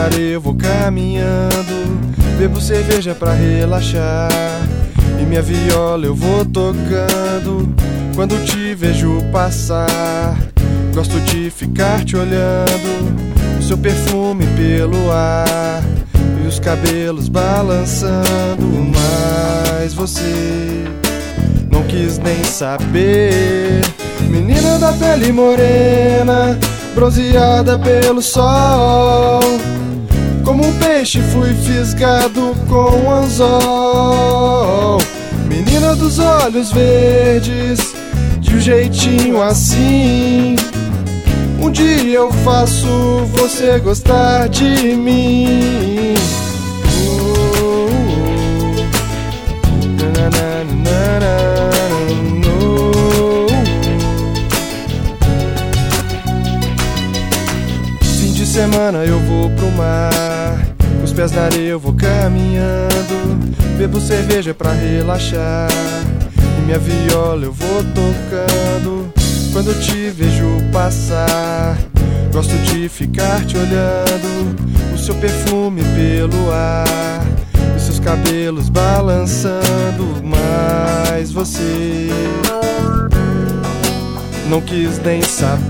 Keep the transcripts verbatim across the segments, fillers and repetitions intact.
areia eu vou caminhando, bebo cerveja pra relaxar, e minha viola eu vou tocando quando te vejo passar. Gosto de ficar te olhando, o seu perfume pelo ar e os cabelos balançando, mas você não quis nem saber. Menina da pele morena, bronzeada pelo sol, como um peixe fui fisgado com um anzol. Menina dos olhos verdes, de um jeitinho assim, um dia eu faço você gostar de mim. Fim de semana eu vou pro mar, com os pés na areia eu vou caminhando, bebo cerveja pra relaxar, e minha viola eu vou tocando quando te vejo passar. Gosto de ficar te olhando, o seu perfume pelo ar e seus cabelos balançando, mas você não quis nem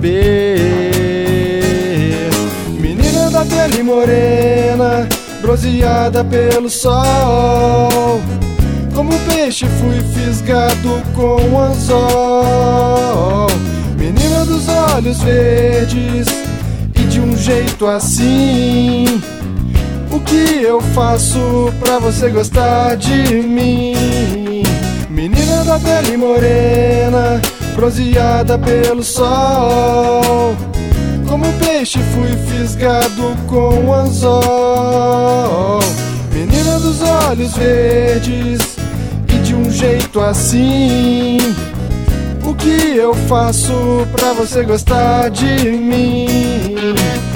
saber. Menina da pele morena, bronzeada pelo sol, como um peixe fui fisgado com um anzol. Menina dos olhos verdes, e de um jeito assim, o que eu faço pra você gostar de mim? Menina da pele morena, bronzeada pelo sol, como um peixe fui fisgado com um anzol. Menina dos olhos verdes, e de um jeito assim, o que eu faço pra você gostar de mim?